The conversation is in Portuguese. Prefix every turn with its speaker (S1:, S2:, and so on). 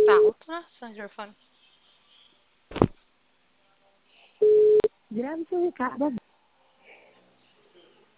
S1: Tá alto, né? Seu microfone.
S2: Grave seu recado.